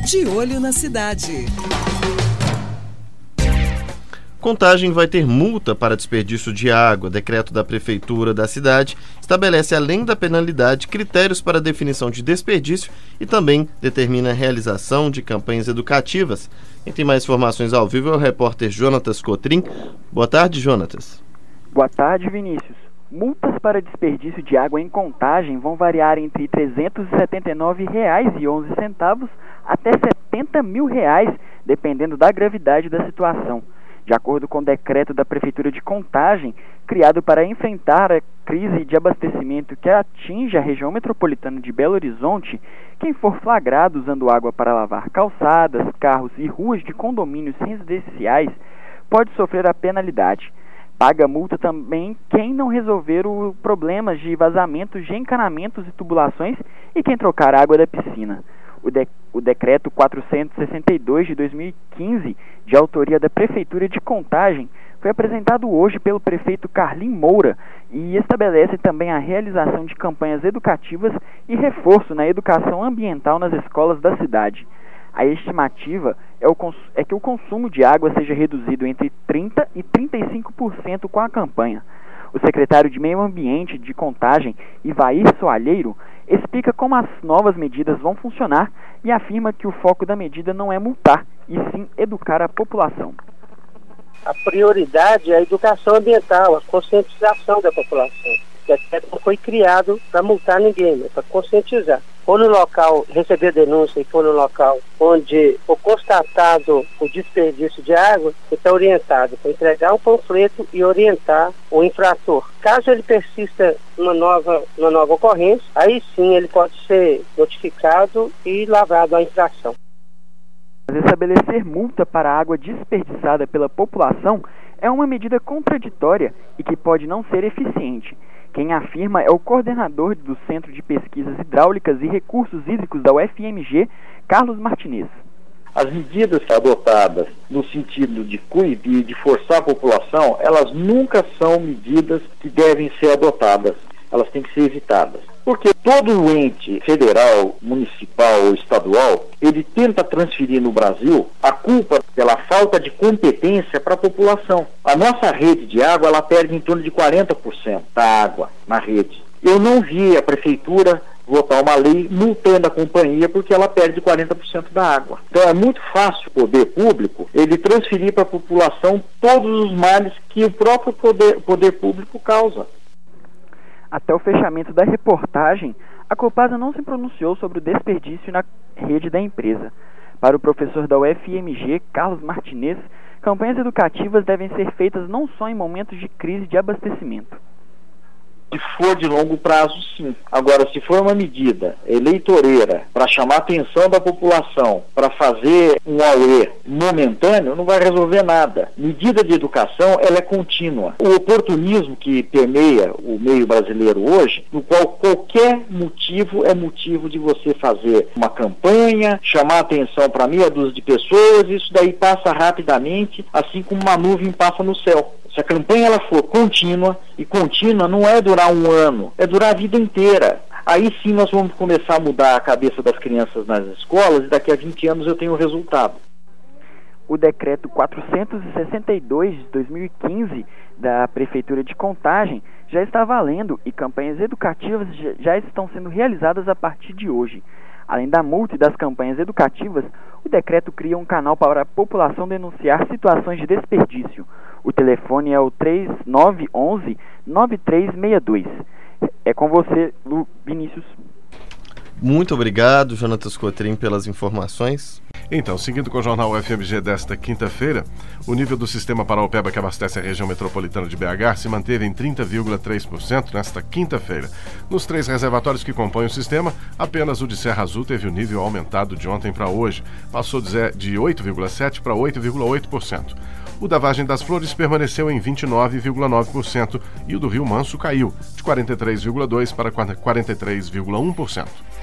De Olho na Cidade. Contagem vai ter multa para desperdício de água. Decreto da Prefeitura da cidade estabelece, além da penalidade, critérios para definição de desperdício e também determina a realização de campanhas educativas. Quem tem mais informações ao vivo é o repórter Jonatas Cotrim. Boa tarde, Jonatas. Boa tarde, Vinícius. Multas para desperdício de água em Contagem vão variar entre R$ 379,11 até R$ 70 mil, dependendo da gravidade da situação. De acordo com o decreto da Prefeitura de Contagem, criado para enfrentar a crise de abastecimento que atinge a região metropolitana de Belo Horizonte, quem for flagrado usando água para lavar calçadas, carros e ruas de condomínios residenciais pode sofrer a penalidade. Paga multa também quem não resolver os problemas de vazamentos de encanamentos e tubulações e quem trocar água da piscina. O decreto 462 de 2015, de autoria da Prefeitura de Contagem, foi apresentado hoje pelo prefeito Carlim Moura e estabelece também a realização de campanhas educativas e reforço na educação ambiental nas escolas da cidade. A estimativa é que o consumo de água seja reduzido entre 30% e 35% com a campanha. O secretário de Meio Ambiente de Contagem, Ivair Soalheiro, explica como as novas medidas vão funcionar e afirma que o foco da medida não é multar, e sim educar a população. A prioridade é a educação ambiental, a conscientização da população. O decreto não foi criado para multar ninguém, mas para conscientizar. For no local receber denúncia e for no local onde for constatado o desperdício de água, ele está orientado para entregar um panfleto e orientar o infrator. Caso ele persista numa nova ocorrência, aí sim ele pode ser notificado e lavrado a infração. Estabelecer multa para a água desperdiçada pela população é uma medida contraditória e que pode não ser eficiente. Quem afirma é o coordenador do Centro de Pesquisas Hidráulicas e Recursos Hídricos da UFMG, Carlos Martinez. As medidas adotadas no sentido de coibir, de forçar a população, elas nunca são medidas que devem ser adotadas. Elas têm que ser evitadas. Porque todo ente federal, municipal ou estadual, ele tenta transferir no Brasil a culpa pela falta de competência para a população. A nossa rede de água, ela perde em torno de 40% da água na rede. Eu não vi a prefeitura votar uma lei multando a companhia porque ela perde 40% da água. Então é muito fácil o poder público ele transferir para a população todos os males que o próprio poder público causa. Até o fechamento da reportagem, a Copasa não se pronunciou sobre o desperdício na rede da empresa. Para o professor da UFMG, Carlos Martinez, campanhas educativas devem ser feitas não só em momentos de crise de abastecimento. Se for de longo prazo, sim. Agora, se for uma medida eleitoreira para chamar a atenção da população, para fazer um auê momentâneo, não vai resolver nada. Medida de educação, ela é contínua. O oportunismo que permeia o meio brasileiro hoje, no qual qualquer motivo é motivo de você fazer uma campanha, chamar a atenção para meia dúzia de pessoas, isso daí passa rapidamente, assim como uma nuvem passa no céu. Se a campanha ela for contínua, e contínua não é durar um ano, é durar a vida inteira. Aí sim nós vamos começar a mudar a cabeça das crianças nas escolas e daqui a 20 anos eu tenho o resultado. O decreto 462 de 2015 da Prefeitura de Contagem já está valendo e campanhas educativas já estão sendo realizadas a partir de hoje. Além da multa e das campanhas educativas, o decreto cria um canal para a população denunciar situações de desperdício. O telefone é o 3911-9362. É com você, Vinícius. Muito obrigado, Jonatas Cotrim, pelas informações. Então, seguindo com o Jornal UFMG desta quinta-feira, o nível do sistema Paraopeba que abastece a região metropolitana de BH se manteve em 30,3% nesta quinta-feira. Nos 3 reservatórios que compõem o sistema, apenas o de Serra Azul teve o nível aumentado de ontem para hoje. Passou de 8,7% para 8,8%. O da Vargem das Flores permaneceu em 29,9% e o do Rio Manso caiu de 43,2% para 43,1%.